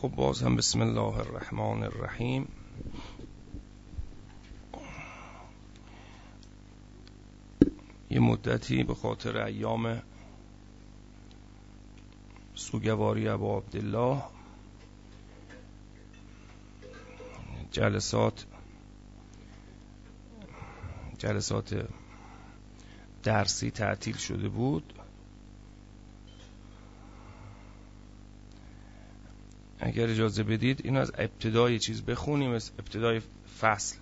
خب باز هم بسم الله الرحمن الرحیم. یه مدتی به خاطر ایام سوگواری ابا عبدالله جلسات درسی تعطیل شده بود. اگر اجازه بدید اینو از ابتدای چیز بخونیم، از ابتدای فصل.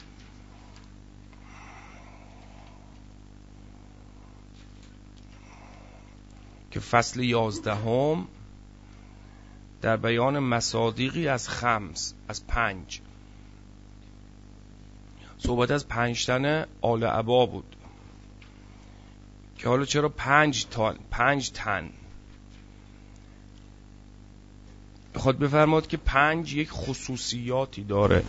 که فصل 11 در بیان مصادیقی از خمس، از 5 صحبت از 5 تن آل عبا بود که حالا چرا 5 تن بخواد بفرماد که 5 یک خصوصیاتی داره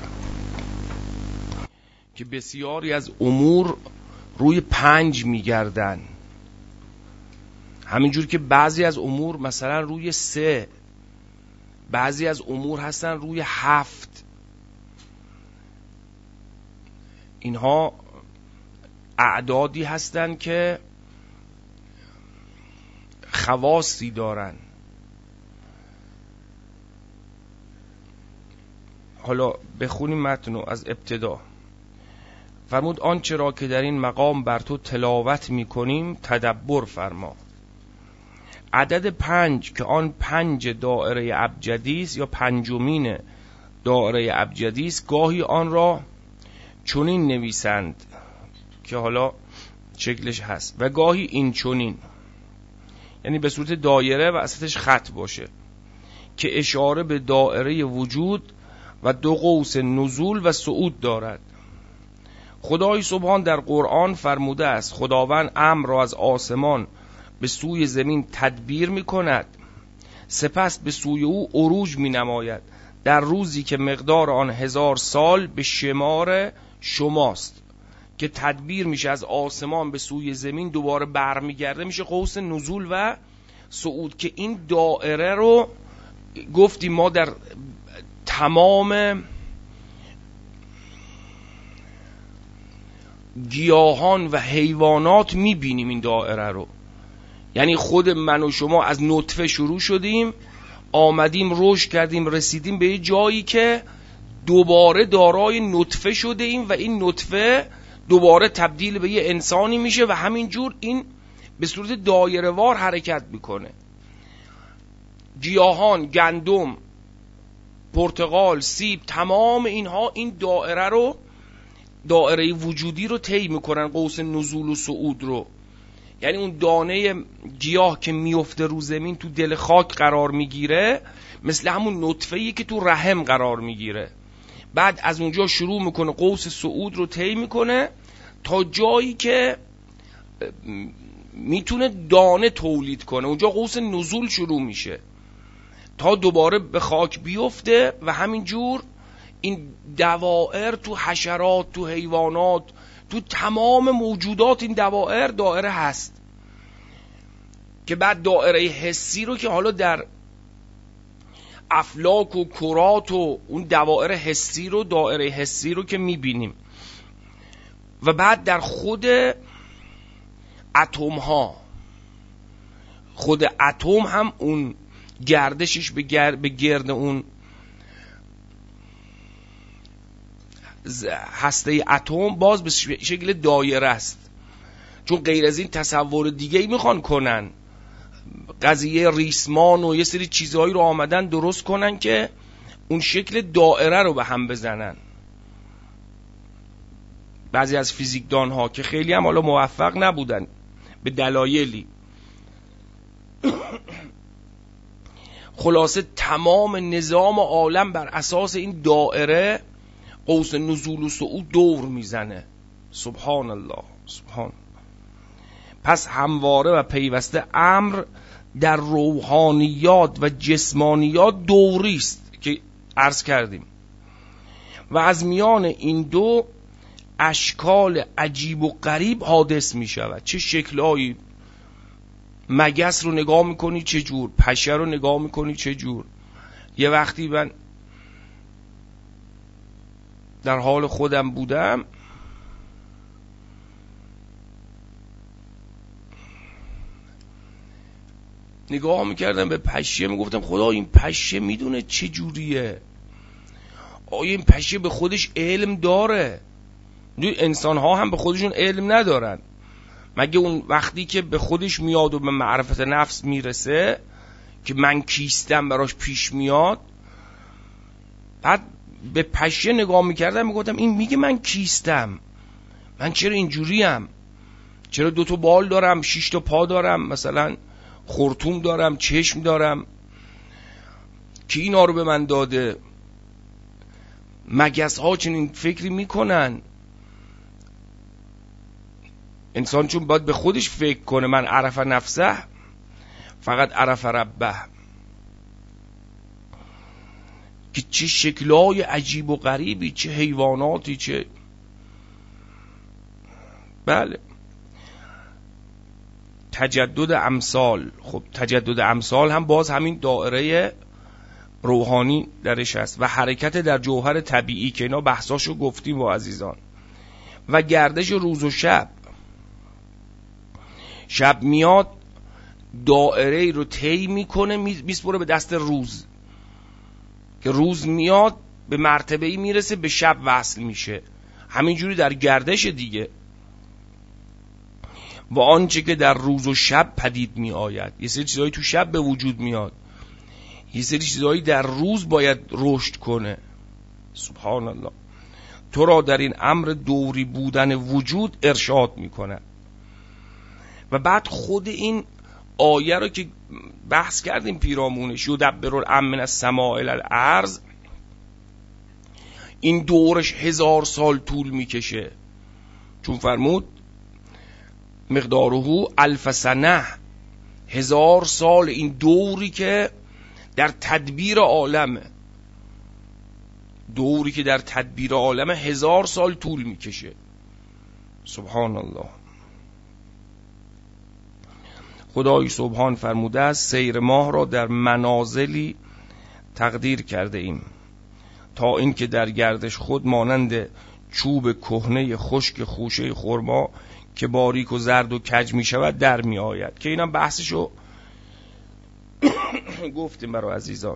که بسیاری از امور روی 5 میگردن، همینجور که بعضی از امور مثلا روی 3، بعضی از امور هستن روی 7. اینها اعدادی هستن که خواصی دارن. حالا بخونیم متنو از ابتدا. فرمود آنچه را که در این مقام بر تو تلاوت میکنیم تدبر فرما. عدد 5 که آن 5 دایره ابجدی است یا 5مین دایره ابجدی است، گاهی آن را چنین نویسند که حالا شکلش هست و گاهی این چنین، یعنی به صورت دایره و وسطش خط باشه که اشاره به دایره وجود و 2 قوس نزول و صعود دارد. خدای سبحان در قرآن فرموده است خداوند امر را از آسمان به سوی زمین تدبیر می کند، سپس به سوی او عروج می نماید در روزی که مقدار آن 1000 سال به شمار شماست. که تدبیر میشه از آسمان به سوی زمین، دوباره برمیگرده میشه قوس نزول و صعود. که این دائره رو گفتیم ما در تمام گیاهان و حیوانات میبینیم این دائره رو. یعنی خود من و شما از نطفه شروع شدیم، آمدیم رشد کردیم، رسیدیم به یه جایی که دوباره دارای نطفه شده ایم و این نطفه دوباره تبدیل به یه انسانی میشه و همینجور این به صورت دایره وار حرکت میکنه. گیاهان، گندم، پرتقال، سیب، تمام اینها این دایره رو، دایره وجودی رو طی میکنن، قوس نزول و صعود رو. یعنی اون دانه گیاه که میفته رو زمین تو دل خاک قرار میگیره، مثل همون نطفه‌ای که تو رحم قرار میگیره، بعد از اونجا شروع میکنه قوس صعود رو طی میکنه تا جایی که میتونه دانه تولید کنه. اونجا قوس نزول شروع میشه تا دوباره به خاک بیفته و همینجور این دوائر تو حشرات، تو حیوانات، تو تمام موجودات این دایره هست. که بعد دایره حسی رو که حالا در افلاک و کرات و اون دوائر حسی رو، دایره حسی رو که میبینیم، و بعد در خود اتم ها، خود اتم هم اون گردشش به گرد اون هسته اتم باز به شکل دایره است. چون غیر از این تصور دیگه ای میخوان کنن، قضیه ریسمان و یه سری چیزهایی رو آمدن درست کنن که اون شکل دایره رو به هم بزنن. بعضی از فیزیکدان ها که خیلی هم حالا موفق نبودن به دلایلی. خلاصه تمام نظام عالم بر اساس این دایره قوس نزول و صعود دور میزنه. سبحان الله، سبحان. پس همواره و پیوسته امر در روحانیات و جسمانیات دوری است که عرض کردیم، و از میان این دو اشکال عجیب و غریب حادث می شود. چه شکلایی، مگس رو نگاه میکنی چه جور، پشه رو نگاه میکنی چه جور، یه وقتی من در حال خودم بودم، نگاه میکردم به پشه، میگفتم خدا این پشه میدونه چه جوریه؟ آیا این پشه به خودش علم داره؟ انسان ها هم به خودشون علم ندارن، مگه اون وقتی که به خودش میاد و به معرفت نفس میرسه که من کیستم براش پیش میاد. بعد به پشه نگاه میکردم میگفتم این میگه من کیستم، من چرا اینجوریم؟ چرا 2 بال دارم، 6 پا دارم، مثلا خرطوم دارم، چشم دارم؟ کی اینا رو به من داده؟ مگس ها چنین فکری میکنن؟ انسان چون باید به خودش فکر کنه، من عرف نفسه فقط عرف ربه. که چه شکلای عجیب و غریبی، چه حیواناتی، چه بله تجدد امثال. خب تجدد امثال هم باز همین دائره روحانی درش هست و حرکت در جوهر طبیعی که اینا بحثاشو گفتیم با عزیزان. و گردش روز و شب، شب میاد دائره رو طی میکنه میسپره به دست روز، که روز میاد به مرتبه‌ای میرسه به شب وصل میشه. همینجوری در گردش دیگه. و آنچه که در روز و شب پدید می آید، یه سری چیزایی تو شب به وجود میاد، یه سری چیزایی در روز باید رشد کنه. سبحان الله. تو را در این امر دوری بودن وجود ارشاد میکنه. و بعد خود این آیه رو که بحث کردیم پیرامونش، یدبر الامر من السماء الی الارض، این دورش 1000 سال طول میکشه، چون فرمود مقداره 1000 سنه، 1000 سال این دوری که در تدبیر عالمه، دوری که در تدبیر عالمه 1000 سال طول میکشه. سبحان الله. خدای سبحان فرموده است سیر ماه را در منازلی تقدیر کرده ایم تا اینکه در گردش خود مانند چوب کهنه خشک خوشه خرما که باریک و زرد و کج می شود در می آید. که اینم بحثشو گفتیم برای عزیزان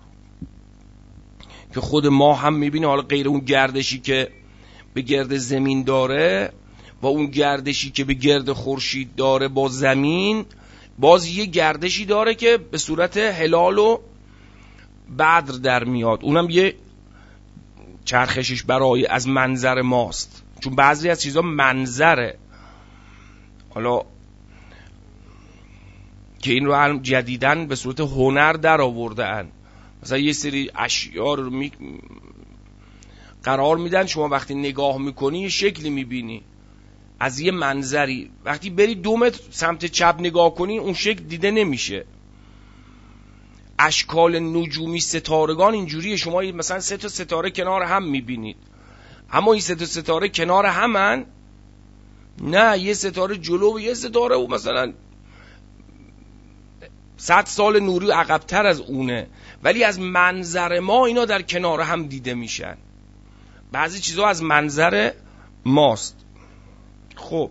که خود ما هم می بینیم، حالا غیر اون گردشی که به گرد زمین داره و اون گردشی که به گرد خورشید داره با زمین، باز یه گردشی داره که به صورت هلال و بدر در میاد، اونم یه چرخشش برای از منظر ماست، چون بعضی از چیزا منظره. حالا که این رو هم جدیدن به صورت هنر در آورده ان، مثلا یه سری اشیاء رو قرار میدن، شما وقتی نگاه میکنی یه شکلی میبینی از یه منظری، وقتی بری 2 متر سمت چپ نگاه کنی اون شکل دیده نمیشه. اشکال نجومی ستارگان اینجوریه، شما مثلا 3 ستاره کنار هم میبینید، اما این 3 ستاره کنار همن؟ نه، یه ستاره جلو و یه ستاره و مثلا 100 سال نوری عقب‌تر از اونه، ولی از منظر ما اینا در کنار هم دیده میشن. بعضی چیزها از منظر ماست. خب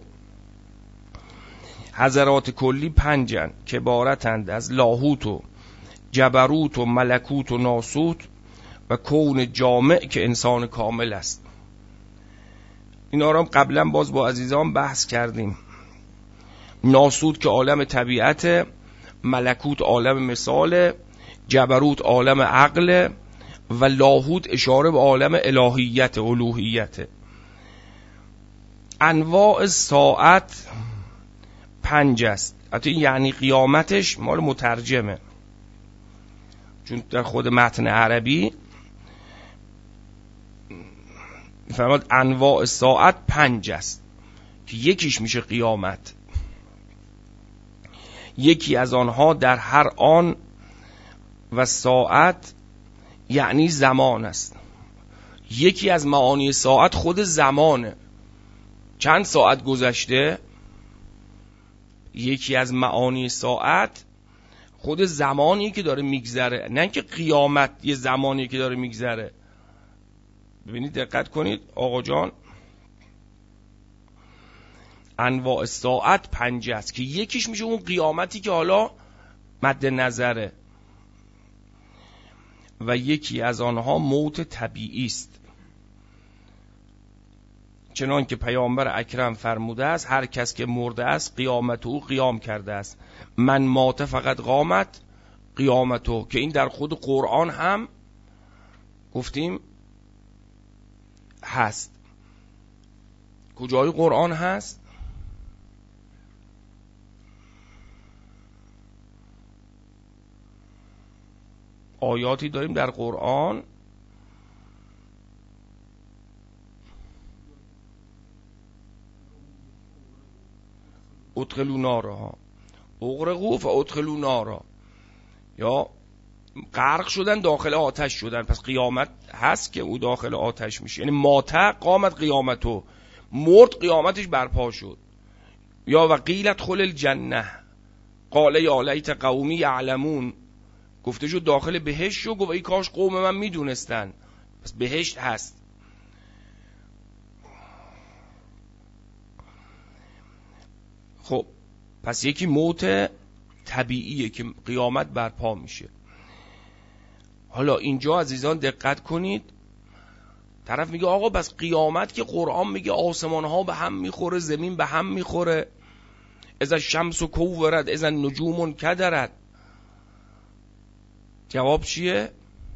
حضرات کلی 5 که عبارتند از لاهوت و جبروت و ملکوت و ناسوت و کون جامع که انسان کامل است. اینا رو هم قبلا باز با عزیزان بحث کردیم. ناسوت که عالم طبیعت، ملکوت عالم مثال، جبروت عالم عقل و لاهوت اشاره به عالم الهیت الوهیت. انواع ساعت 5 است، حتی یعنی قیامتش مال مترجمه، چون در خود متن عربی فرمود انواع ساعت 5 است که یکیش میشه قیامت. یکی از آنها در هر آن و ساعت یعنی زمان است. یکی از معانی ساعت خود زمانه، چند ساعت گذشته. یکی از معانی ساعت خود زمانی که داره میگذره، نه اینکه قیامت یه زمانی که داره میگذره. ببینید دقت کنید آقا جان، انواع ساعت 5 است که یکیش میشه اون قیامتی که حالا مد نظره و یکی از آنها موت طبیعی است، چنان که پیامبر اکرم فرموده است هر کس که مرده است قیامت او قیام کرده است، من مات فقط قامت قیامتو، که این در خود قرآن هم گفتیم هست. کجای قرآن هست؟ آیاتی داریم در قرآن ادخلوا نارها اغرقوا فادخلوا نارا، یا غرق شدن داخل آتش شدن، پس قیامت هست که او داخل آتش میشه. یعنی مات قامت قیامتو، مرد قیامتش برپا شد. یا و قیل ادخل الجنه قال یا لیت قومی یعلمون، گفته شد داخل بهشت شو، گفت ای کاش قوم من میدونستن. پس بهشت هست. خب پس یکی موت طبیعیه که قیامت برپا میشه. حالا اینجا عزیزان دقت کنید، طرف میگه آقا بس قیامت که قرآن میگه آسمان ها به هم میخوره، زمین به هم میخوره، اذا الشمس کورت اذا النجوم انکدرت. جواب چیه؟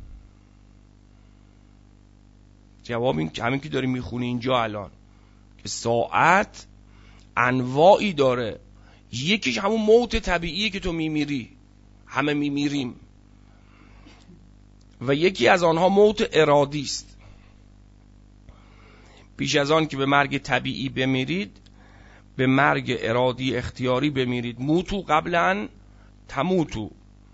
جواب این همین که داری میخونی اینجا الان، که ساعت انواعی داره، یکیش همون موت طبیعیه که تو میمیری، همه میمیریم، و یکی از آنها موت ارادی است. پیش از آن که به مرگ طبیعی بمیرید به مرگ ارادی اختیاری بمیرید. موتو قبل ان تموتو.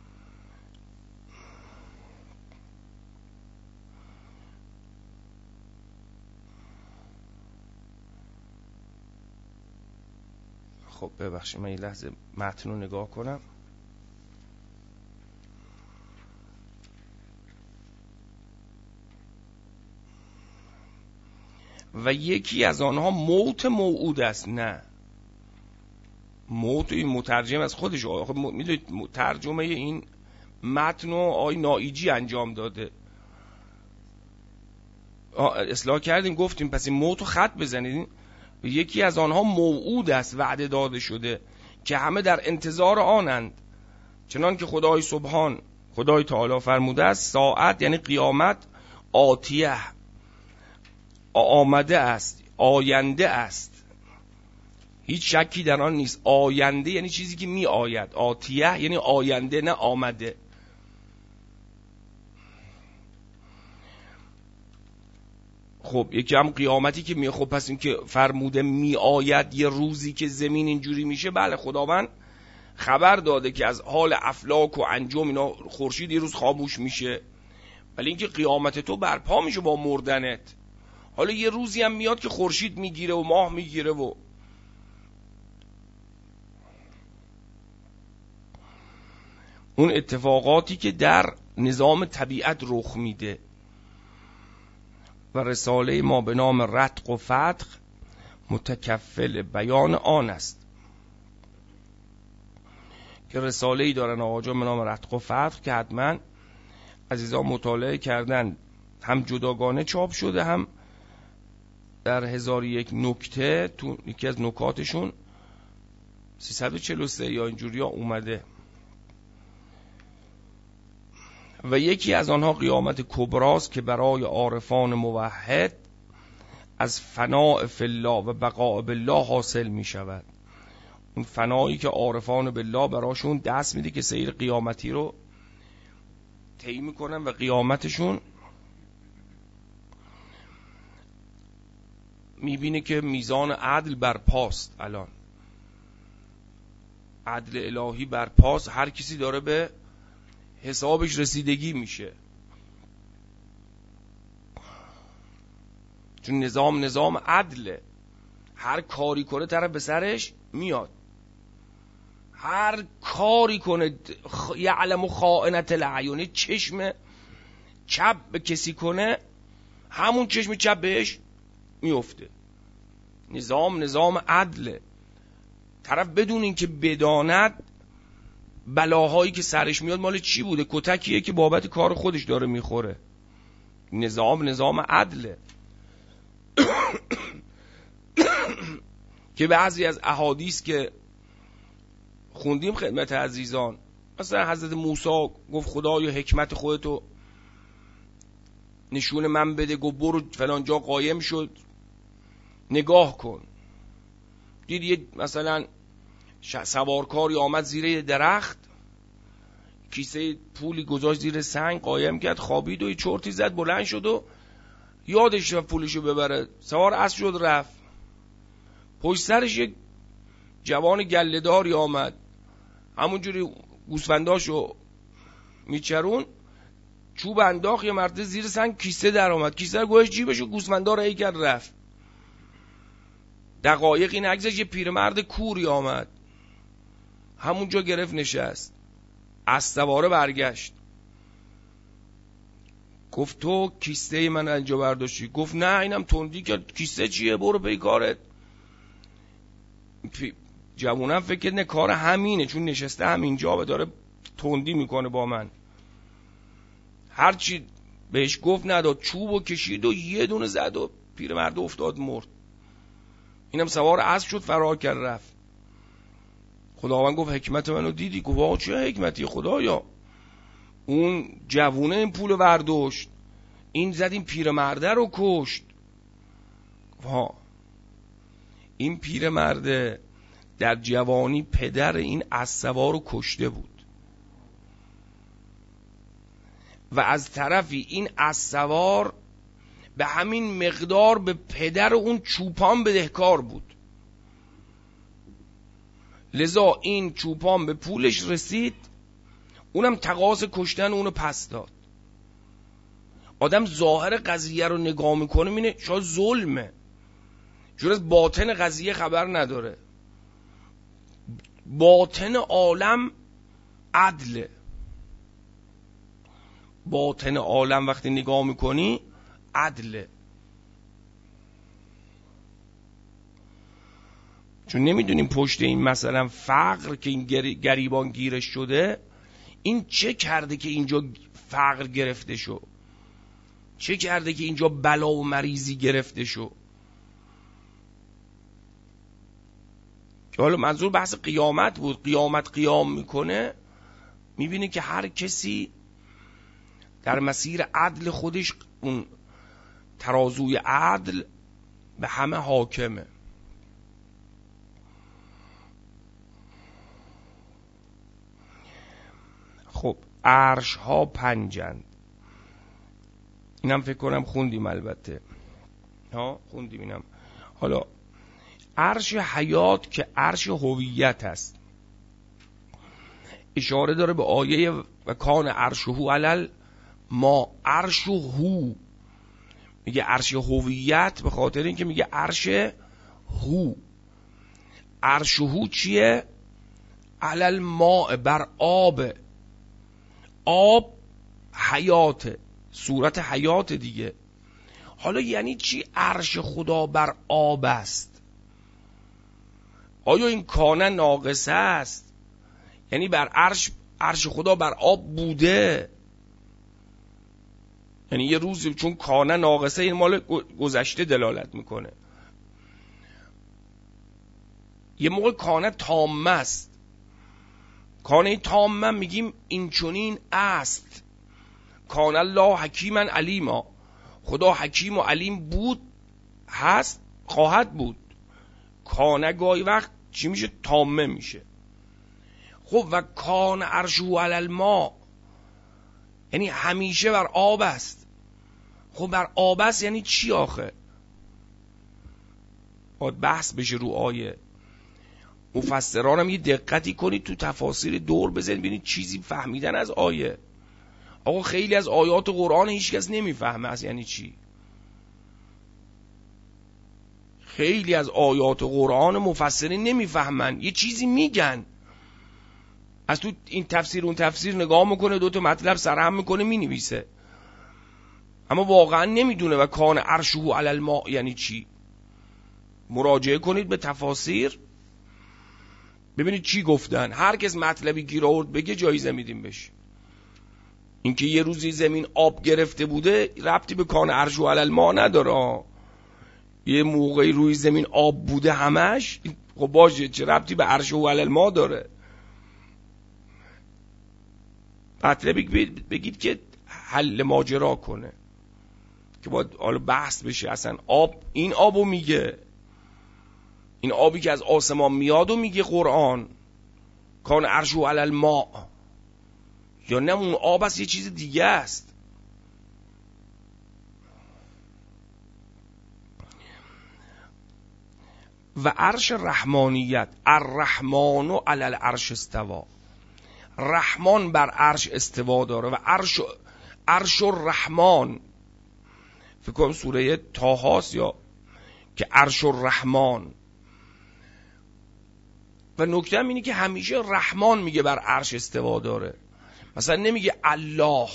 خب ببخشید من یه لحظه متن رو نگاه کنم. و یکی از آنها موت موعود است. نه، موت این مترجم از خودش، خب میدونید ترجمه این متن رو آقای نائیجی انجام داده، اصلاح کردیم گفتیم پس این موت رو خط بزنید. یکی از آنها موعود است، وعده داده شده که همه در انتظار آنند، چنان که خدای سبحان خدای تعالی فرموده است ساعت یعنی قیامت آتیه آمده است، آینده است، هیچ شکی در آن نیست. آینده یعنی چیزی که می آید، آتیه یعنی آینده نه آمده. خب یکی هم قیامتی که می، خب پس این که فرموده می آید یه روزی که زمین اینجوری میشه، بله خداوند خبر داده که از حال افلاک و انجم اینا خورشید یه روز خاموش میشه، ولی اینکه قیامت تو برپا میشه با مردنت. حالا یه روزی هم میاد که خورشید میگیره و ماه میگیره و اون اتفاقاتی که در نظام طبیعت رخ میده. و رساله ما به نام رتق و فتق متکفل بیان آن است، که رساله‌ای دارن آقا جان به نام رتق و فتق که حتما عزیزان مطالعه کردن، هم جداگانه چاپ شده هم در 1001 نکته تو یکی از نکاتشون 343 یا اینجوری ها اومده. و یکی از آنها قیامت کبراست که برای عارفان موحد از فناء فی الله و بقاء بالله حاصل می شود. اون فنایی که عارفان بالله براشون دست میده که سیر قیامتی رو طی میکنن و قیامتشون میبینه که میزان عدل برپاست، الان عدل الهی برپاست، هر کسی داره به حسابش رسیدگی میشه، چون نظام عدله، هر کاری کنه طرف به سرش میاد، هر کاری کنه، یعلم خائنة الاعین، چشم چپ به کسی کنه همون چشم چپ بهش میفته. نظام عدله. طرف بدون این که بداند بلاهایی که سرش میاد مال چی بوده، کتکیه که بابت کار خودش داره میخوره. نظام عدله. که بعضی از احادیث که خوندیم خدمت عزیزان، مثلا حضرت موسی گفت خدایا حکمت خودتو نشون من بده، گفت برو فلان جا قایم شد نگاه کن، دید یه مثلا سوارکاری آمد زیر درخت، کیسه پولی گذاشت زیر سنگ قایم کرد، خوابید و یه چرتی زد بلند شد و یادش رفت پولشو ببره، سوار اسب شد رفت. پشت سرش یک جوان گله‌داری آمد، همونجوری گوسفنداشو میچرون، چوب انداخت، یه مرتبه زیر سنگ کیسه در آمد، کیسه رو گوش جیبشو، گوسفندا رو ای کرد رفت. دقایقی نگذشت یه پیرمرد کوری آمد، همونجا گرفت نشست، از سواره برگشت، گفت تو کیسه من اینجا برداشتی؟ گفت نه اینم تندی کرد. کیسه چیه؟ برو پی کارت. جوونم فکر نه کار همینه، چون نشسته همینجا و داره تندی میکنه با من. هرچی بهش گفت نداد، چوبو کشید و یه دونه زد و پیرمرد افتاد مرد. اینم سوار اسب شد فرار کرد رفت. خداوند گفت حکمت منو دیدی؟ گفت آقا چه حکمتی خدایا؟ اون جوونه این پول برداشت، این زد این پیرمرده رو کشت. ها، این پیرمرده در جوانی پدر این اسب‌سوار رو کشته بود و از طرفی این اسب‌سوار به همین مقدار به پدر اون چوپان بدهکار بود، لذا این چوپان به پولش رسید، اونم تقاضا کشتن اونو پس داد. آدم ظاهر قضیه رو نگاه میکنه میینه شاید ظلمه، چون از باطن قضیه خبر نداره. باطن عالم عدله. باطن عالم وقتی نگاه میکنی عدله، چون نمیدونیم پشت این مثلا فقر که این گریبان گیرش شده این چه کرده که اینجا فقر گرفته شو، چه کرده که اینجا بلا و مریضی گرفته شو. که حالا منظور بحث قیامت بود. قیامت قیام میکنه، میبینه که هر کسی در مسیر عدل خودش اون ترازوی عدل به همه حاکمه. خب عرش ها پنجند، اینم فکر کنم خوندیم، البته ها خوندیم اینم. حالا عرش حیات که عرش هویت است، اشاره داره به آیه و کان عرشه علل ما. عرش هو میگه عرش هویت به خاطر اینکه میگه عرش هو. عرش هو چیه؟ علل ما، بر آب. آب حیاته، صورت حیات دیگه. حالا یعنی چی عرش خدا بر آب است؟ آیا این کانه ناقصه است؟ یعنی بر عرش خدا بر آب بوده؟ یعنی یه روز چون کانه ناقصه این مال گذشته دلالت میکنه. یه موقع کانه تامه است. کانه تامه میگیم این چنین است. کان الله حکیما علیما، خدا حکیم و علیم بود، هست، خواهد بود. کانه گاهی وقت چی میشه؟ تامه میشه. خب و کان عرشه علی الماء یعنی همیشه بر آب است. خب بر آب است یعنی چی آخه؟ باید بحث بشه رو آیه. مفسران هم یه دقتی کنید تو تفاسیر دور بزنید ببینید چیزی فهمیدن از آیه. آقا خیلی از آیات قرآن هیچ کس نمیفهمه از یعنی چی. خیلی از آیات قرآن مفسرین نمیفهمن، یه چیزی میگن از تو این تفسیر اون تفسیر نگاه میکنه، دوتا مطلب سرهم میکنه مینویسه، اما واقعا نمیدونه و کان عرشه علی الماء یعنی چی. مراجعه کنید به تفاسیر ببینید چی گفتن. هر کس مطلبی گیر آورد بگه جایزه میدیم بهش. اینکه یه روزی زمین آب گرفته بوده ربطی به کان عرشه علی الماء نداره. یه موقعی روی زمین آب بوده همش، خب باشه، چه ربطی به عرشه علی الماء داره؟ مطلبی بگید که حل ماجرا کنه، که باید حالا بحث بشه. اصلا آب، این آبو میگه، این آبی که از آسمان میاد و میگه قرآن کان عرشه علی الماء، یا نه اون آب است یه چیز دیگه است. و عرش رحمانیت، الرحمن علی العرش استوا، رحمان بر عرش استوا داره. و عرش الرحمن فکر کنم سوره طه هاست، یا که عرش الرحمن. و نکته هم اینه که همیشه رحمان میگه بر عرش استوا داره، مثلا نمیگه الله،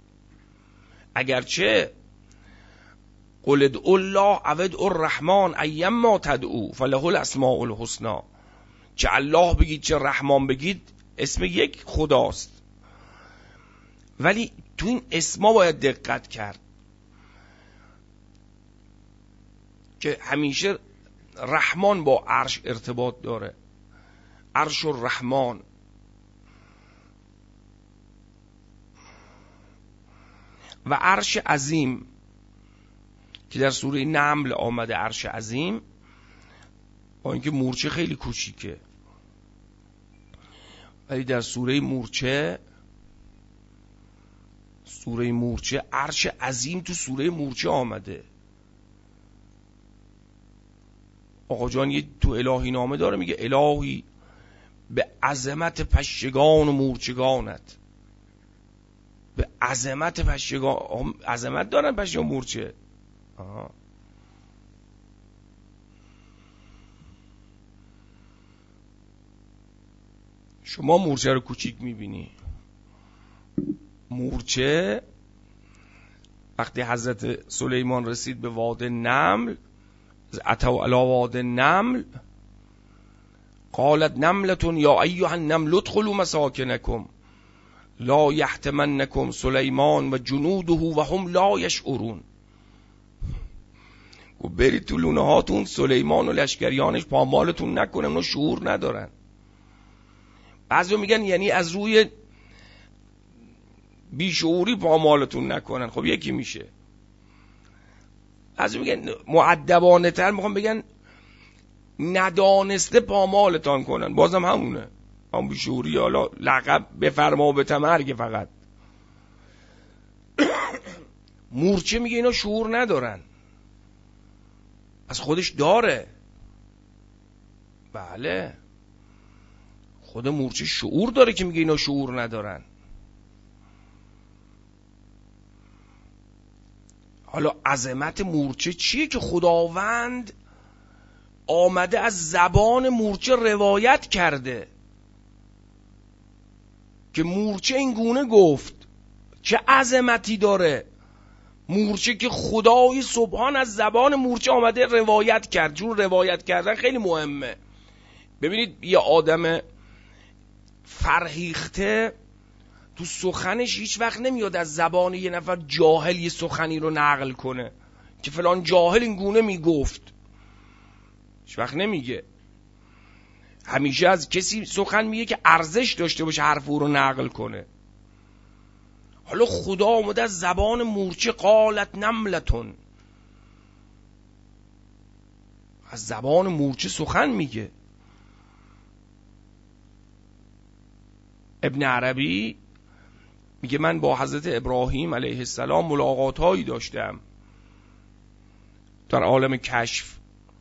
اگرچه قل ادعوا الله او ادعوا الرحمن ایما تدعوا فله الاسماء الحسنی. چه الله بگید چه رحمان بگید اسم یک خداست، ولی تو این اسما باید دقت کرد که همیشه رحمان با عرش ارتباط داره. عرش الرحمن. و عرش عظیم که در سوره نمل آمده، عرش عظیم، با اینکه مورچه خیلی کوچیکه، ولی در سوره مورچه عرش عظیم تو سوره مورچه آمده. آقا جان یه تو الهی نامه داره، میگه الهی به عظمت پشگان و مورچگانت. به عظمت پشگان، عظمت دارن پشگان مورچه. شما مورچه رو کوچیک میبینی. مورچه وقتی حضرت سلیمان رسید به واد نمل، اتوا علی واد نمل، قالت نملة یا ایها النمل ادخلوا مساکنکم لا یحطمنکم سلیمان و جنوده و هم لا یشعرون. گفت برید تو لونه هاتون، سلیمان و لشکریانش پامالتون نکنه، اونا شعور ندارن. بعضی میگن یعنی از روی بیشعوری پامالتون نکنن. خب یکی میشه. بعضی میگن مؤدبانه تر میخوام بگن ندانسته پامالتان کنن، بازم همونه، هم بیشعوری. حالا لقب بفرما به تمرگ فقط. مورچه میگه اینا شعور ندارن، از خودش داره. بله خود مورچه شعور داره که میگه اینا شعور ندارن. حالا عظمت مورچه چیه که خداوند آمده از زبان مورچه روایت کرده که مورچه این گونه گفت. چه عظمتی داره مورچه که خدای سبحان از زبان مورچه آمده روایت کرد. چون روایت کردن خیلی مهمه. ببینید یه آدم فرهیخته تو سخنش هیچ وقت نمیاد از زبان یه نفر جاهل یه سخنی رو نقل کنه که فلان جاهل این گونه میگفت. هیچ وقت نمیگه. همیشه از کسی سخن میگه که ارزش داشته باشه حرف او رو نقل کنه. حالا خدا آمده از زبان مورچه، قالت نملتون، از زبان مورچه سخن میگه. ابن عربی میگه من با حضرت ابراهیم علیه السلام ملاقات هایی داشتم در عالم کشف.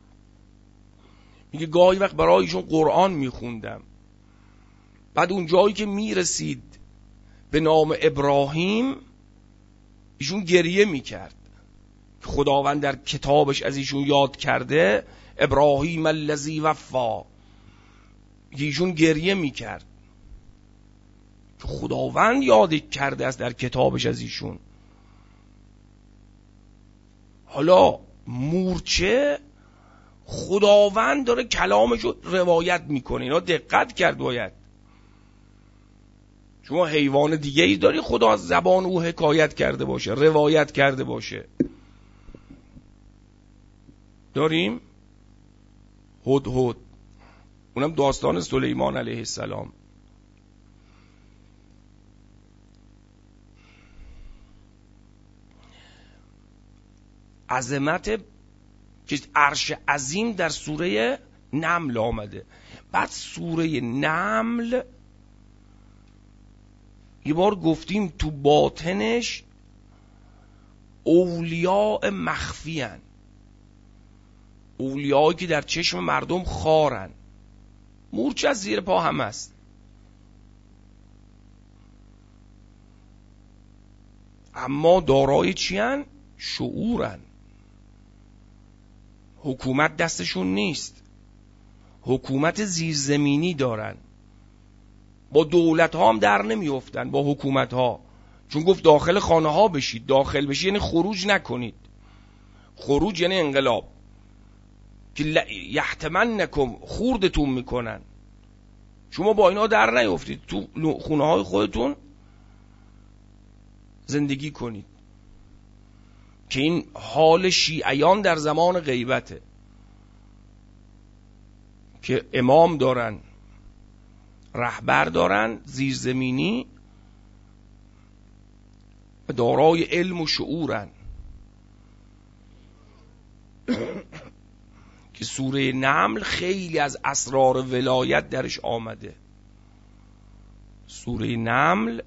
میگه گاهی وقت برای ایشون قرآن میخوندم، بعد اون جایی که میرسید به نام ابراهیم ایشون گریه میکرد. خداوند در کتابش از ایشون یاد کرده ابراهیم الذی وفا، ایشون گریه میکرد. که خداوند یاد کرده است در کتابش از ایشون. حالا مورچه خداوند داره کلامشو روایت میکنه، اینا دقت کرد باید. شما حیوان دیگه ای داری خدا از زبان او حکایت کرده باشه، روایت کرده باشه؟ داریم؟ هدهد، اونم داستان سلیمان علیه السلام. عظمت که عرش عظیم در سوره نمل آمده. بعد سوره نمل یه بار گفتیم تو باطنش اولیاء مخفی هن، اولیایی که در چشم مردم خارن. مورچه از زیر پا هم است. اما دارای چی هن؟ شعورن. حکومت دستشون نیست، حکومت زیرزمینی دارن. با دولت ها هم در نمی افتن، با حکومت ها. چون گفت داخل خانه ها بشید. داخل بشید یعنی خروج نکنید. خروج یعنی انقلاب، که یحتمنکم، خوردتون میکنن. شما با اینا در نیفتید، تو خونه های خودتون زندگی کنید. که این حال شیعیان در زمان غیبته، که امام دارن، رهبر دارن زیرزمینی و دارای علم و شعورن. که سوره نمل خیلی از اسرار ولایت درش آمده. سوره نمل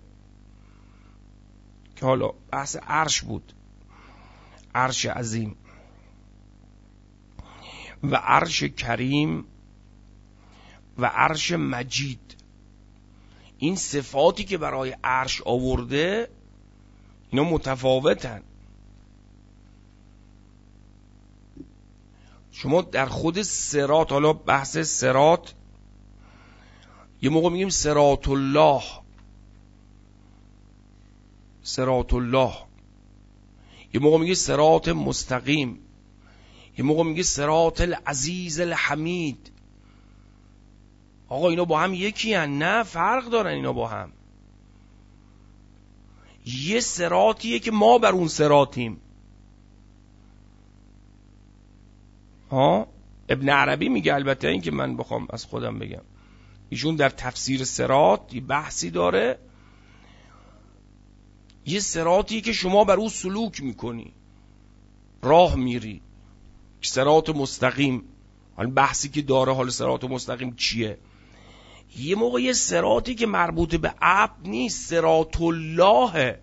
که حالا بحث عرش بود، عرش عظیم و عرش کریم و عرش مجید. این صفاتی که برای عرش آورده اینا متفاوتن. شما در خود صراط، حالا بحث صراط، یه موقع میگیم صراط الله، صراط الله، یه موقع میگه صراط مستقیم، یه موقع میگه صراط العزیز الحمید. آقا اینا با هم یکی هن؟ نه، فرق دارن اینا با هم. یه صراطیه که ما بر اون صراطیم. ابن عربی میگه، البته این که من بخوام از خودم بگم، ایشون در تفسیر صراط یه بحثی داره. یه صراطی که شما بر اون سلوک میکنی، راه میری، صراط مستقیم. حالا بحثی که داره، حالا صراط مستقیم چیه؟ یه موقع یه صراطی که مربوط به عبد نیست، صراط الله،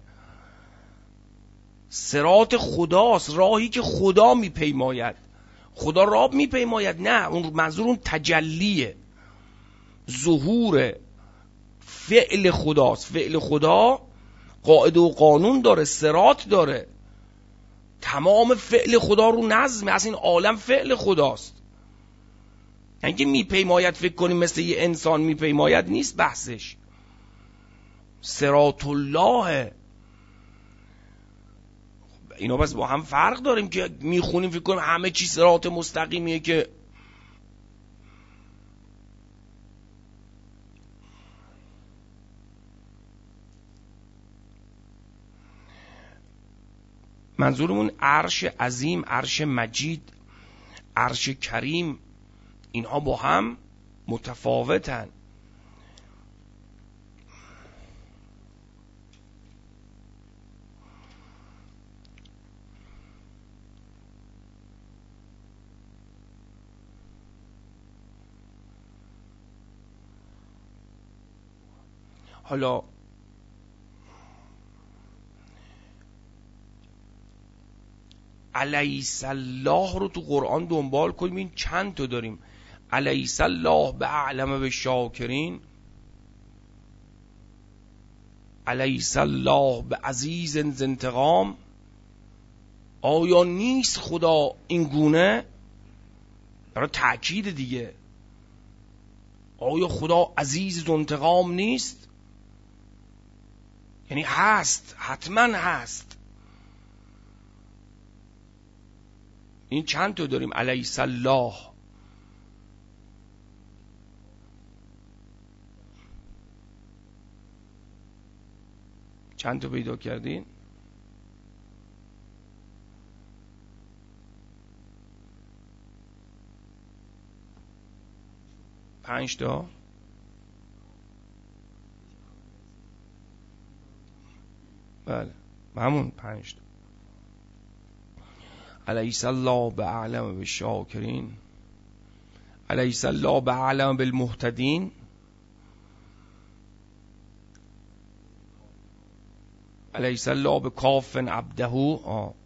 صراط خداست، راهی که خدا میپیماید. خدا راه میپیماید؟ نه، اون منظور اون تجلیه، ظهور فعل خداست. فعل خدا قاعده و قانون داره، صراط داره، تمام فعل خدا رو نظمه. از این عالم فعل خداست. اینکه میپیماید فکر کنیم مثل یه انسان میپیماید، نیست بحثش. صراط الله. اینا بس با هم فرق داریم که میخونیم فکر کنیم همه چی صراط مستقیمیه. که منظورمون عرش عظیم، عرش مجید، عرش کریم، اینها با هم متفاوتن. حالا الیس الله رو تو قرآن دنبال کنیم، این چند تا داریم. الیس الله به اعلم بالشاکرین، الیس الله به عزیز ذی انتقام. آیا نیست خدا این گونه؟ برای تأکید دیگه. آیا خدا عزیز ذو انتقام نیست؟ یعنی هست، حتما هست. این چند تا داریم؟ الیس الله، چند تا پیدا کردین؟ پنج تا. بله همون 5 تا. الیس الله باعلم بالشاکرین، الیس الله باعلم بالمهتدین، الیس الله بکاف عبده.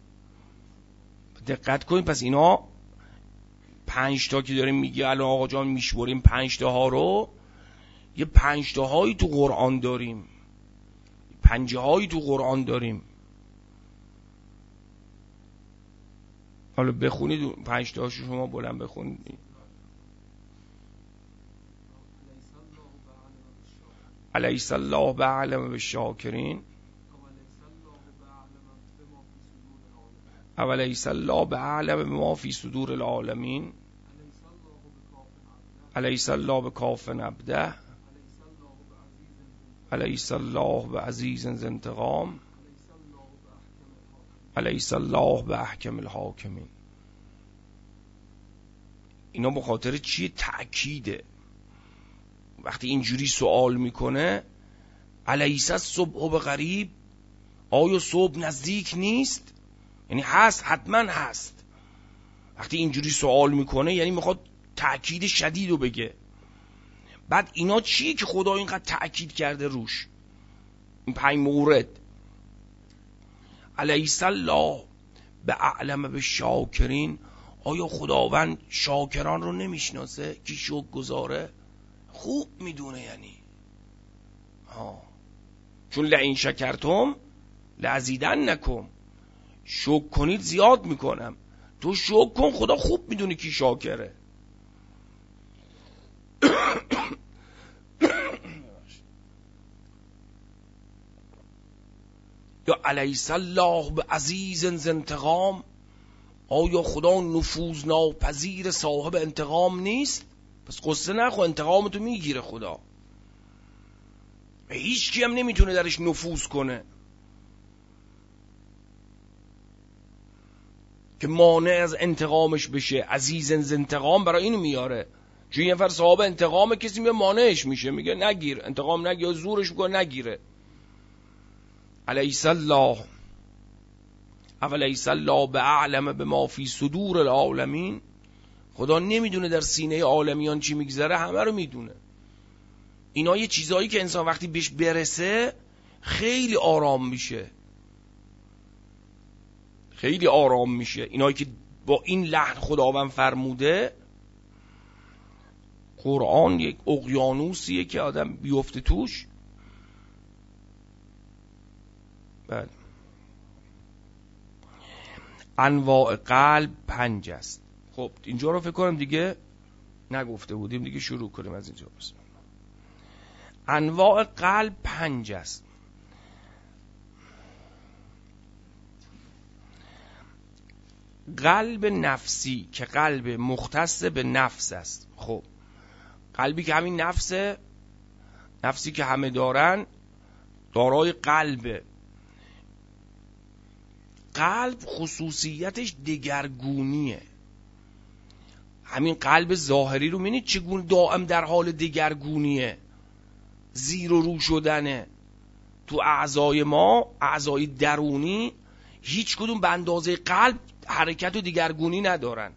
دقت کنید، پس اینا 5 تا که داریم میگه الان آقا جان میشوریم 5 تا رو، یه 5 تا هایی تو قرآن داریم، 5 هایی تو قرآن داریم. حالا بخونید 5 تاشو شما بلند بخونید. الیس الله باعلم بالشاکرین، اولیس الله باعلم بما فی صدور العالمین، الیس الله بکاف عبده، الیس الله بعزیز ذی انتقام، الیس الله باحکم الحاکمین. اینا به خاطر چیه؟ تأکیده. وقتی اینجوری سوال میکنه الیس الصبح بقریب، آیا صبح نزدیک نیست؟ یعنی هست، حتما هست. وقتی اینجوری سوال میکنه یعنی میخواد تأکید شدید رو بگه. بعد اینا چیه که خدا اینقدر تأکید کرده روش؟ این 5 مورد. الیس الله باعلم بالشاکرین، آیا خداوند شاکران رو نمیشناسه که شکر گزاره؟ خوب میدونه یعنی چون لئن شکرتم لازیدنکم، شکر کنید زیاد میکنم. تو شکر کن، خدا خوب میدونه کی شاکره. یا الیس الله بعزیز ذی انتقام، آیا خدا نفوذ ناپذیر صاحب انتقام نیست؟ پس قصه نخور، انتقامتو میگیره خدا. هیچ کی هم نمیتونه درش نفوذ کنه که مانع از انتقامش بشه. عزیز ذی انتقام برای اینو میاره، چون یه نفر صاحب انتقام، کسی میگه مانعش میشه، میگه نگیر، انتقام نگیر، یا زورش میکنه نگیره. الیس الله اولیس الله باعلم بما فی صدور العالمین، خدا نمیدونه در سینه عالمیان چی میگذره؟ همه رو میدونه. اینا یه چیزایی که انسان وقتی بهش برسه خیلی آرام میشه، خیلی آرام میشه. اینایی که با این لحن خداوند فرموده، قرآن یک اقیانوسیه که آدم بیفته توش. بله. انواع قلب 5 است. خب اینجا رو فکر کنم دیگه نگفته بودیم، دیگه شروع کنیم از اینجا. بسم الله. انواع قلب 5 است. قلب نفسی که قلب مختص به نفس است. خب قلبی که همین نفسه، نفسی که همه دارن، دارای قلبه. قلب خصوصیتش دگرگونیه. همین قلب ظاهری رو می‌بینید چگونه دائم در حال دگرگونیه، زیر و رو شدنه. تو اعضای ما، اعضای درونی، هیچ کدوم به اندازه قلب حرکت و دگرگونی ندارن.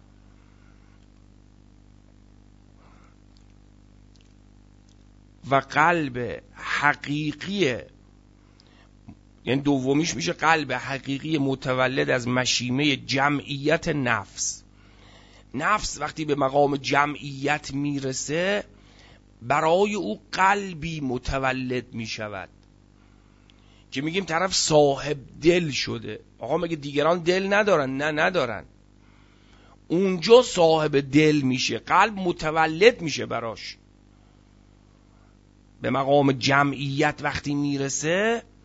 و قلب حقیقی، یعنی دومیش میشه قلب حقیقی متولد از مشیمه جمعیت نفس. نفس وقتی به مقام جمعیت میرسه، برای او قلبی متولد میشود که میگیم طرف صاحب دل شده. آقا مگه دیگران دل ندارن؟ نه ندارن. اونجا صاحب دل میشه، قلب متولد میشه براش. به مقام جمعیت وقتی میرسه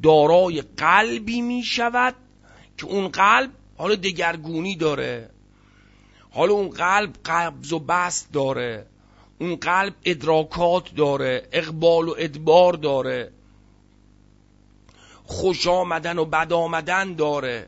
دارای قلبی می شود که اون قلب حالا دگرگونی داره، حالا اون قلب قبض و بسط داره، اون قلب ادراکات داره، اقبال و ادبار داره، خوش آمدن و بد آمدن داره.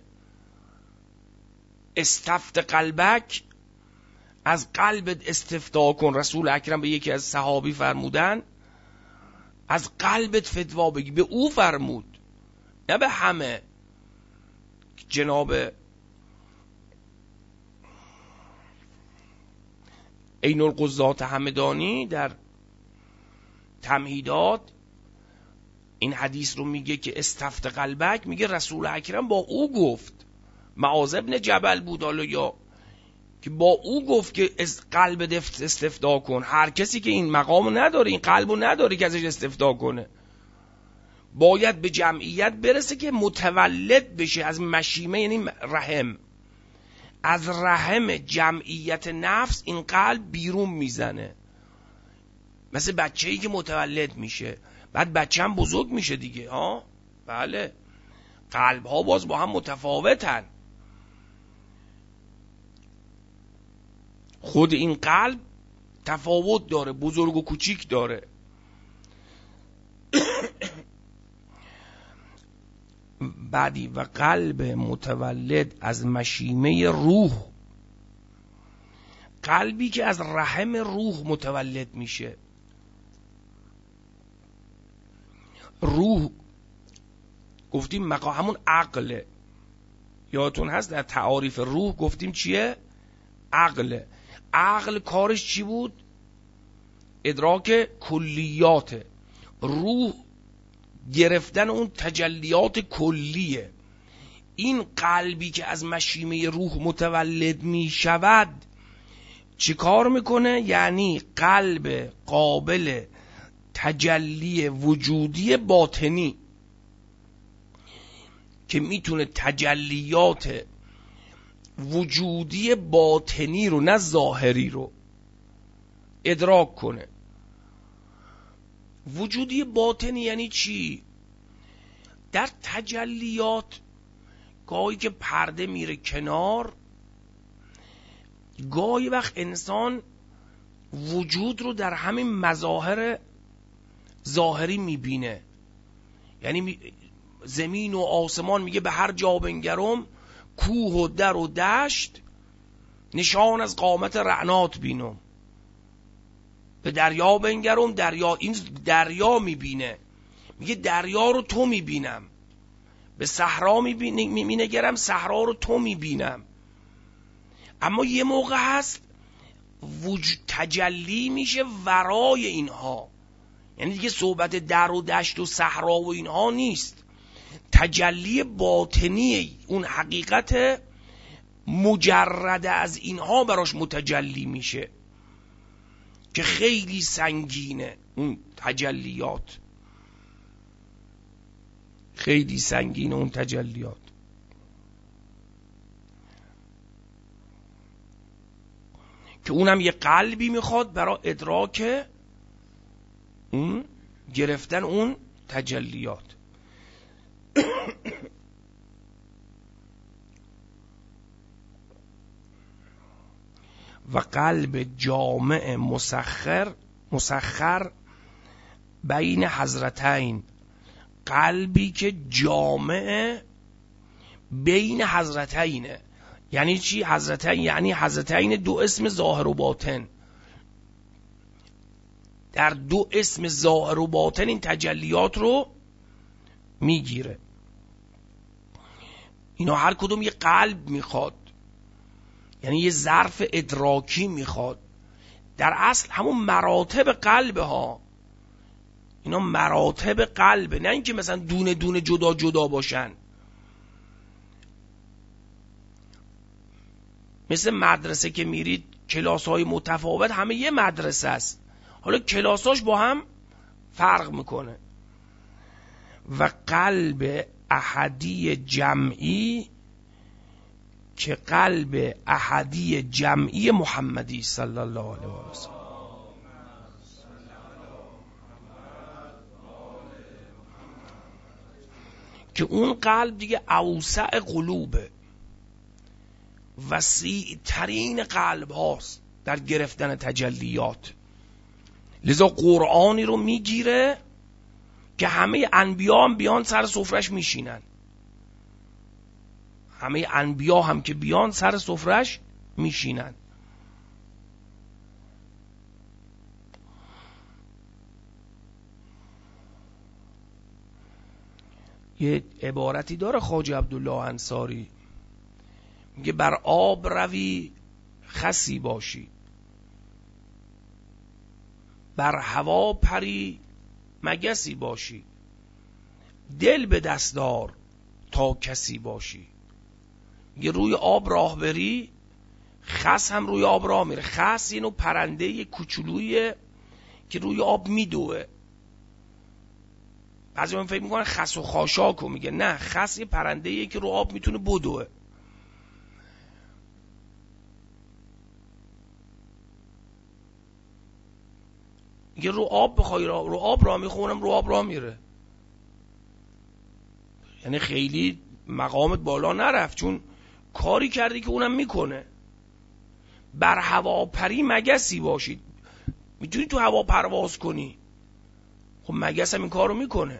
استفت قلبک، از قلبت استفتا کن. رسول اکرم به یکی از صحابی فرمودن از قلبت فتوا بگی. به او فرمود، نه به همه. جناب عین القضات همدانی در تمهیدات این حدیث رو میگه که استفت قلبک، میگه رسول اکرم با او گفت، معاذ ابن جبل بود حالا یا که با او گفت که قلب استفتا کن. هر کسی که این مقام نداره، این قلبو نداره که ازش استفتا کنه، باید به جمعیت برسه که متولد بشه از مشیمه، یعنی رحم. از رحم جمعیت نفس این قلب بیرون میزنه، مثل بچه‌ای که متولد میشه، بعد بچه هم بزرگ میشه دیگه. بله، قلب ها باز با هم متفاوتن. خود این قلب تفاوت داره، بزرگ و کوچیک داره. بعدی و قلب متولد از مشیمه روح، قلبی که از رحم روح متولد میشه. روح گفتیم مقام همون عقله، یادتون هست در تعاریف روح گفتیم چیه؟ عقله. عقل کارش چی بود؟ ادراک کلیاته. روح گرفتن اون تجلیات کلیه. این قلبی که از مشیمه روح متولد می شود چی کار میکنه؟ یعنی قلب قابل تجلی وجودی باطنی که میتونه تجلیات وجودی باطنی رو، نه ظاهری رو، ادراک کنه. وجودی باطنی یعنی چی؟ در تجلیات گاهی که پرده میره کنار، گاهی وقت انسان وجود رو در همین مظاهر ظاهری میبینه. یعنی زمین و آسمان، میگه به هر جا بنگرم، کوه و در و دشت، نشان از قامت رعنات بینم. به دریا بنگرم، دریا، این دریا میبینه، میگه دریا رو تو میبینم. به صحرا مینگرم، صحرا رو تو میبینم. اما یه موقع هست تجلی میشه ورای اینها، یعنی دیگه صحبت در و دشت و صحرا و اینها نیست، تجلی باطنی اون حقیقت مجرد از اینها براش متجلی میشه که خیلی سنگینه. اون تجلیات خیلی سنگینه، اون تجلیات. که اونم یه قلبی میخواد برای ادراک اون، گرفتن اون تجلیات. و قلب جامع مسخر بین حضرتین، قلبی که جامع بین حضرتینه. یعنی چی حضرتین؟ یعنی حضرتین دو اسم ظاهر و باطن. در دو اسم ظاهر و باطن این تجلیات رو میگیره. اینا هر کدوم یه قلب میخواد، یعنی یه ظرف ادراکی میخواد. در اصل همون مراتب قلب ها، اینا مراتب قلبه، نه اینکه مثلا دونه دونه جدا جدا باشن. مثل مدرسه که میرید کلاس های متفاوت، همه یه مدرسه است، حالا کلاساش با هم فرق میکنه. و قلب احدی جمعی که قلب احدی جمعی محمدی صلی الله علیه و سلم. که اون قلب دیگه اوسع قلوبه، وسیع ترین قلب هاست در گرفتن تجلیات. لذا قرآنی رو میگیره که همه انبیا هم بیان سر سفرش میشینن، همه انبیا هم که بیان سر سفرش میشینن. یه عبارتی داره خواجه عبدالله انصاری، میگه بر آب روی خسی باشی، بر هوا پری مگسی باشی، دل به دست دار تا کسی باشی. میگه روی آب راه بری، خس هم روی آب راه میره. خس یه نوع پرنده کوچولویه که روی آب میدوه. بعضی من فکر میکنن خس و خاشاکو میگه، نه، خس یه پرنده‌ایه که رو آب میتونه بدوه. میگه رو آب بخوای رو آب راه میخونم، رو آب راه میره. یعنی خیلی مقامت بالا نرفت، چون کاری کردی که اونم میکنه. بر هوا پری مگسی باشید، میتونی تو هوا پرواز کنی، خب مگس هم این کارو میکنه.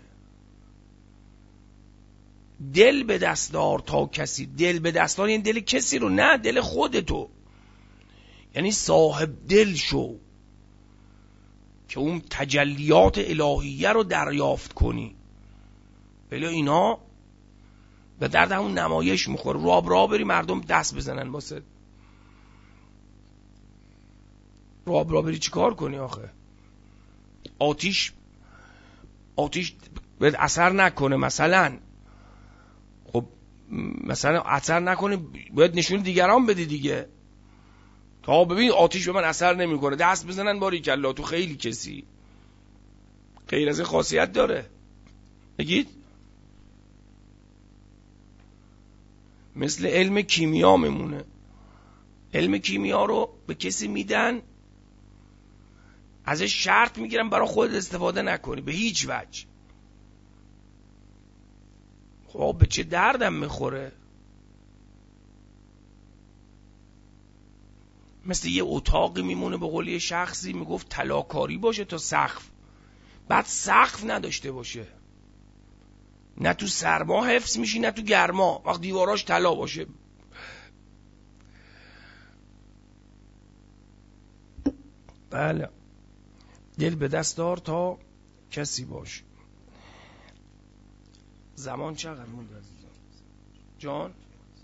دل به دست دار تا کسی، دل به دست دار یعنی دل کسی رو، نه دل خودتو. یعنی صاحب دل شو که اون تجلیات الهیه رو دریافت کنی. ولی اینا به درد همون نمایش میخوره. رو آب راه بری مردم دست بزنن واسه. رو آب راه بری چی کار کنی آخه؟ آتیش باید اثر نکنه مثلا. خب مثلا اثر نکنه باید نشون دیگران بدی دیگه. تا ببین آتیش به من اثر نمیکنه دست بزنن باری کلا، تو خیلی کسی غیر از این خاصیت داره. بگید مثل علم کیمیا میمونه. علم کیمیا رو به کسی میدن، ازش شرط میگیرن برای خودت استفاده نکنی به هیچ وجه. خب به چه دردم میخوره؟ مثل یه اتاقی میمونه، به قول یه شخصی میگفت طلاکاری باشه تا سقف، بعد سقف نداشته باشه، نه تو سرما حفظ میشی نه تو گرما، وقت دیواراش طلا باشه. بله، دل به دست دار تا کسی باشه. زمان چقدر مونده عزیزان؟ جان؟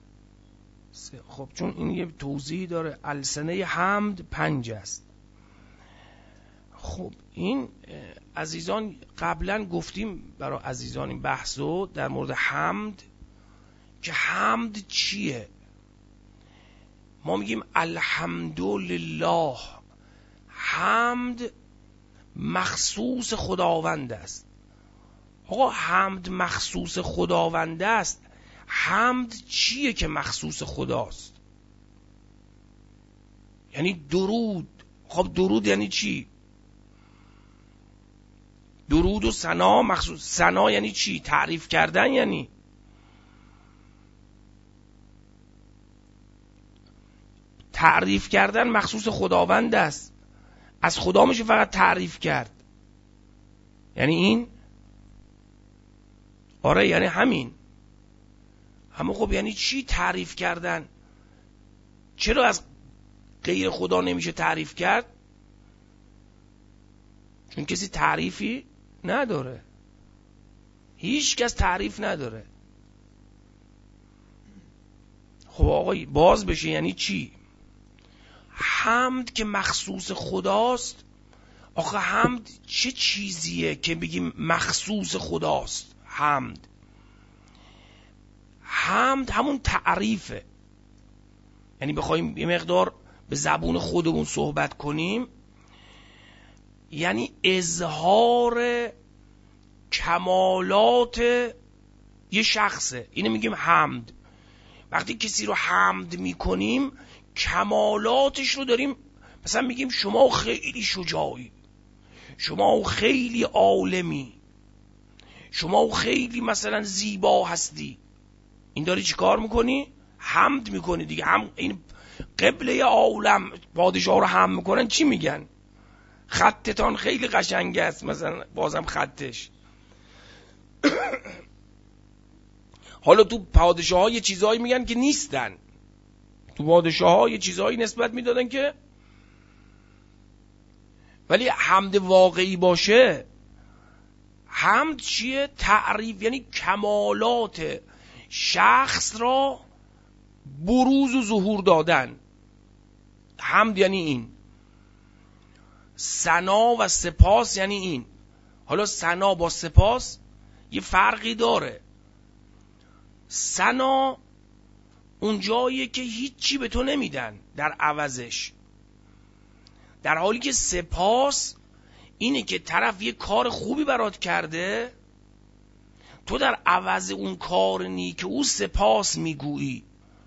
خب چون این یه توضیحی داره. السنه حمد 5 است. خب این عزیزان قبلا گفتیم برای عزیزان این بحثو در مورد حمد که حمد چیه. ما میگیم الحمدلله، حمد مخصوص خداوند است. آقا حمد مخصوص خداوند است، حمد چیه که مخصوص خداست؟ یعنی درود. خب درود یعنی چی؟ درود و ثنا مخصوص. ثنا یعنی چی؟ تعریف کردن. یعنی تعریف کردن مخصوص خداوند است، از خدا میشه فقط تعریف کرد. یعنی این آره یعنی همین. اما خب یعنی چی تعریف کردن؟ چرا از غیر خدا نمیشه تعریف کرد؟ چون کسی تعریفی نداره، هیچ کس تعریف نداره. خب آقای باز بشه یعنی چی؟ حمد که مخصوص خداست. آخه حمد چه چیزیه که بگیم مخصوص خداست؟ حمد همون تعریفه. یعنی بخوایم یه مقدار به زبون خودمون صحبت کنیم، یعنی اظهار کمالات یه شخصه. اینو میگیم حمد. وقتی کسی رو حمد میکنیم کمالاتش رو داریم. مثلا میگیم شما خیلی شجاعی، شما خیلی عالمی، شما خیلی مثلا زیبا هستی، این داری چی کار میکنی؟ حمد میکنی دیگه. هم این قبله عالم پادشاه رو حمد میکنن، چی میگن؟ خطتان خیلی قشنگ است، مثلا بازم خطش. حالا تو پادشاه ها یه چیزهایی میگن که نیستن، تو پادشاه ها یه چیزهایی نسبت میدادن که، ولی حمد واقعی باشه، حمد چیه؟ تعریف، یعنی کمالات شخص را بروز و ظهور دادن. حمد یعنی این. ثنا و سپاس یعنی این. حالا ثنا با سپاس یه فرقی داره. ثنا اون جاییه که هیچی به تو نمیدن در عوضش، در حالی که سپاس اینه که طرف یه کار خوبی برات کرده، تو در عوض اون کار نیک او سپاس میگویی،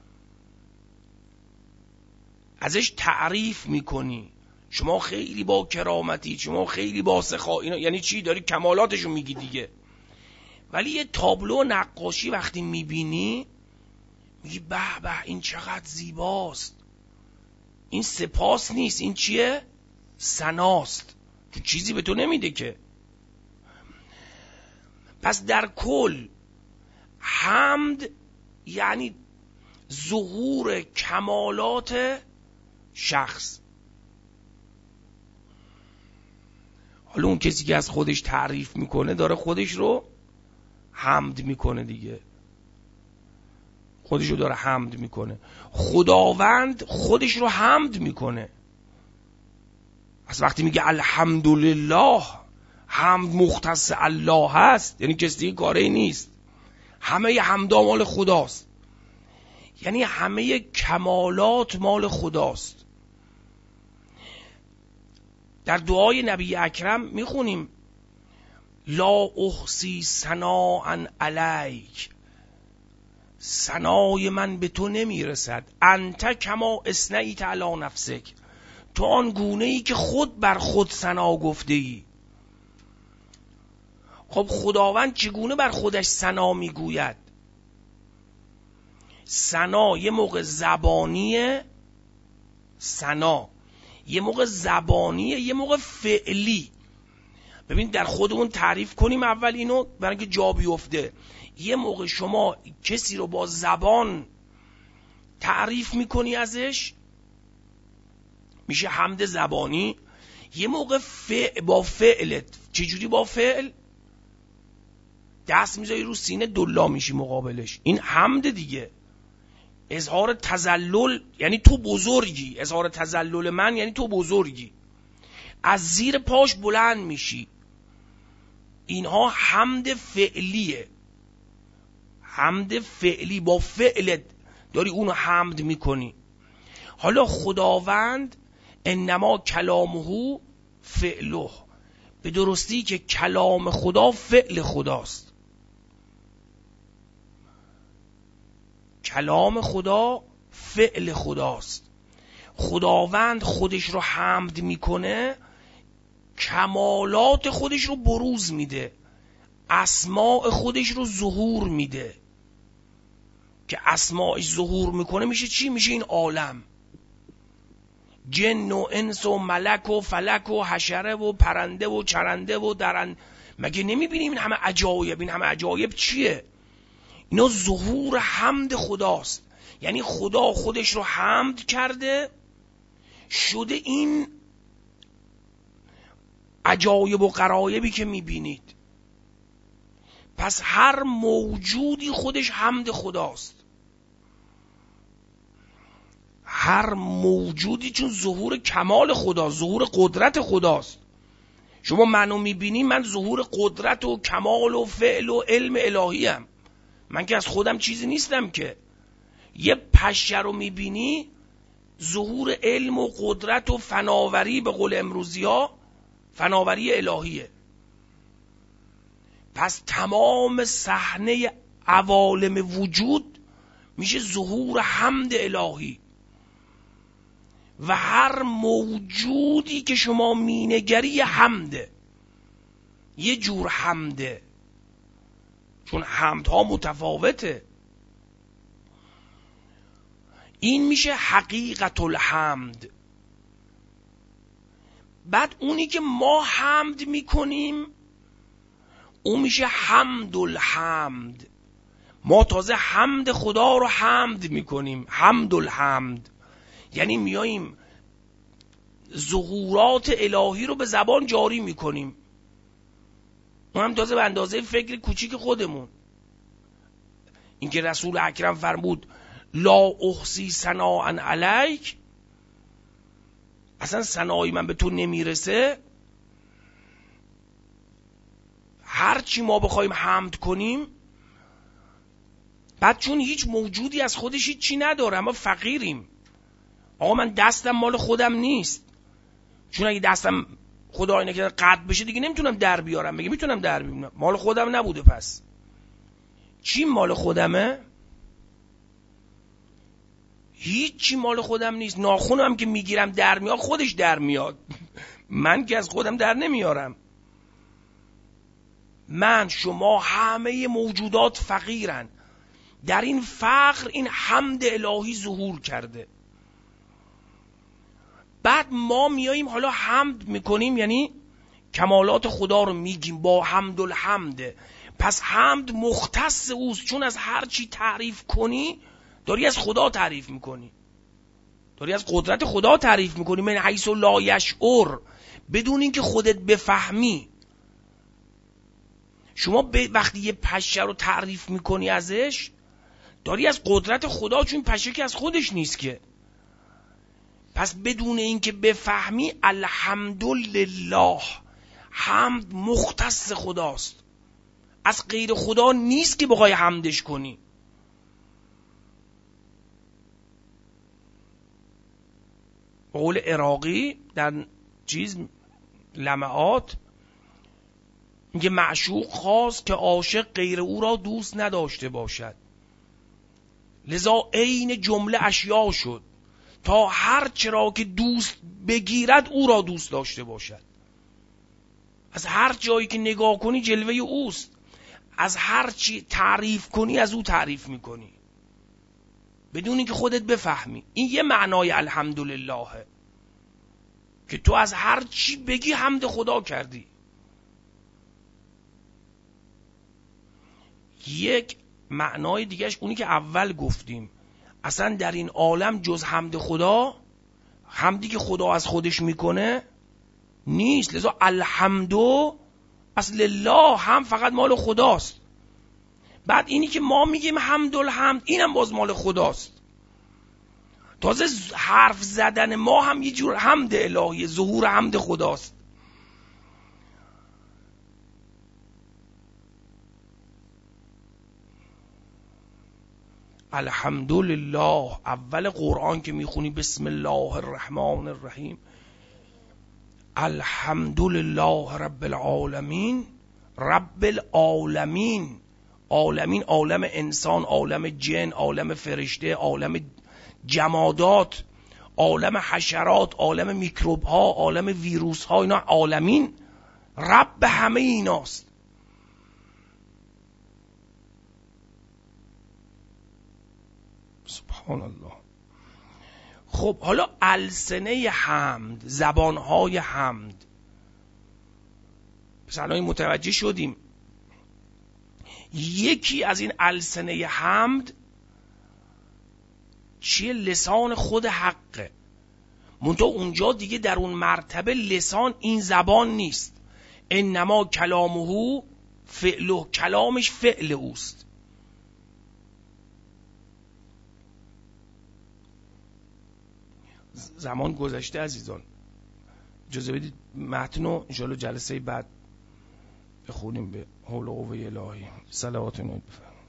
ازش تعریف میکنی، شما خیلی با کرامتی، شما خیلی با سخا. اینا یعنی چی؟ داری کمالاتشو میگی دیگه. ولی یه تابلو نقاشی وقتی میبینی میگی به به این چقدر زیباست، این سپاس نیست، این چیه؟ ثناست، تو چیزی به تو نمیده که. پس در کل حمد یعنی ظهور کمالات شخص. حالا اون کسی که از خودش تعریف میکنه داره خودش رو حمد میکنه دیگه، خودش رو داره حمد میکنه. خداوند خودش رو حمد میکنه. از وقتی میگه الحمدلله، حمد مختص الله هست، یعنی کسی کاری نیست، همه حمدا مال خداست، یعنی همه کمالات مال خداست. در دعای نبی اکرم میخونیم لا احصی ثناء علیک، ثنای من به تو نمیرسد، انت کما اثنیت علی نفسک، تو آن گونه ای که خود بر خود ثنا گفته ای. خب خداوند چگونه بر خودش ثنا میگوید؟ ثنا یه موقع زبانیه، ثنا یه موقع زبانیه، یه موقع فعلی. ببین در خودمون تعریف کنیم اول اینو برای اینکه جا بیفته. یه موقع شما کسی رو با زبان تعریف میکنی ازش، میشه حمد زبانی. یه موقع با فعلت. چجوری با فعل؟ دست میذاری رو سینه دلا میشی مقابلش، این حمد دیگه. اظهار تذلل یعنی تو بزرگی، اظهار تذلل من یعنی تو بزرگی، از زیر پاش بلند میشی، اینها حمد فعلیه. حمد فعلی، با فعلت داری اونو حمد میکنی. حالا خداوند انما کلامه فعله، به درستی که کلام خدا فعل خداست. کلام خدا فعل خداست. خداوند خودش رو حمد میکنه، کمالات خودش رو بروز میده، اسماء خودش رو ظهور میده. که اسماءش ظهور میکنه میشه چی؟ میشه این عالم، جن و انس و ملک و فلک و حشره و پرنده و چرنده و درنده. مگه نمیبینیم این همه عجایب؟ این همه عجایب چیه؟ اینا ظهور حمد خداست. یعنی خدا خودش رو حمد کرده، شده این عجایب و غرایبی که میبینید. پس هر موجودی خودش حمد خداست، هر موجودی، چون ظهور کمال خدا، ظهور قدرت خداست. شما منو میبینی، من ظهور قدرت و کمال و فعل و علم الهیم، من که از خودم چیزی نیستم که. یه پشه رو میبینی، ظهور علم و قدرت و فناوری، به قول امروزی ها فناوری الهیه. پس تمام صحنه عوالم وجود میشه ظهور حمد الهی. و هر موجودی که شما مینگری حمده، یه جور حمده. چون حمدها متفاوته. این میشه حقیقت الحمد. بعد اونی که ما حمد میکنیم اون میشه حمد الحمد. ما تازه حمد خدا رو حمد میکنیم، حمد الحمد، یعنی میاییم ظهورات الهی رو به زبان جاری میکنیم، اون هم تازه به اندازه فکر کوچیک خودمون. اینکه رسول اکرم فرمود لا احصی ثناء علیک، اصلا ثنایی من به تو نمیرسه. هر چی ما بخوایم حمد کنیم، بعد چون هیچ موجودی از خودش هیچ چی نداره، ما فقیریم. آقا من دستم مال خودم نیست، چون اگه دستم خدا اینه که قطع بشه دیگه نمیتونم در بیارم. بگه میتونم در بیارم، مال خودم نبوده. پس چی مال خودمه؟ هیچ چی مال خودم نیست. ناخونم که میگیرم در میاد، خودش در میاد. من که از خودم در نمیارم. من، شما، همه موجودات فقیرن. در این فقر این حمد الهی ظهور کرده. بعد ما میاییم حالا حمد میکنیم، یعنی کمالات خدا رو میگیم با حمد الحمد. پس حمد مختص اوست، چون از هر چی تعریف کنی داری از خدا تعریف میکنی، داری از قدرت خدا تعریف میکنی. من حیث لا یشعر، بدون اینکه خودت بفهمی. شما وقتی یه پشه رو تعریف میکنی ازش، داری از قدرت خدا، چون پشه که از خودش نیست که. پس بدون اینکه بفهمی الحمدلله، حمد مختص خداست، از غیر خدا نیست که بخوای حمدش کنی. قول عراقی در لمعات میگه معشوق خواست که عاشق غیر او را دوست نداشته باشد، لذا عین جمله اشیا شد تا هر چرا که دوست بگیرد او را دوست داشته باشد. از هر جایی که نگاه کنی جلوه اوست، از هر چی تعریف کنی از او تعریف میکنی بدون اینکه خودت بفهمی. این یه معنای الحمدلله، که تو از هر چی بگی حمد خدا کردی. یک معنای دیگهش اونی که اول گفتیم، اصلا در این عالم جز حمد خدا، حمدی که خدا از خودش میکنه نیست. لذا الحمدو اصل الله، هم فقط مال خداست. بعد اینی که ما میگیم حمد الحمد، اینم باز مال خداست. تازه حرف زدن ما هم یه جور حمد الهی، ظهور حمد خداست. الحمدلله. اول قرآن که میخونی بسم الله الرحمن الرحیم، الحمدلله رب العالمین. رب العالمین، عالمین، عالم انسان، عالم جن، عالم فرشته، عالم جمادات، عالم حشرات، عالم میکروب ها، عالم ویروس ها، اینا عالمین. رب همه ایناست. سبحان الله. خب حالا السنه حمد، زبانهای حمد، پس الان متوجه شدیم یکی از این السنه حمد چیه؟ لسان خود حقه. منتها اونجا دیگه در اون مرتبه لسان این زبان نیست. انما کلامه فعله، کلامش فعل اوست. زمان گذشته عزیزان، اجازه بدید متنو انشاءالله جلسه بعد بخونیم به حول و قوه الهی. صلوات نبی بفرمایید.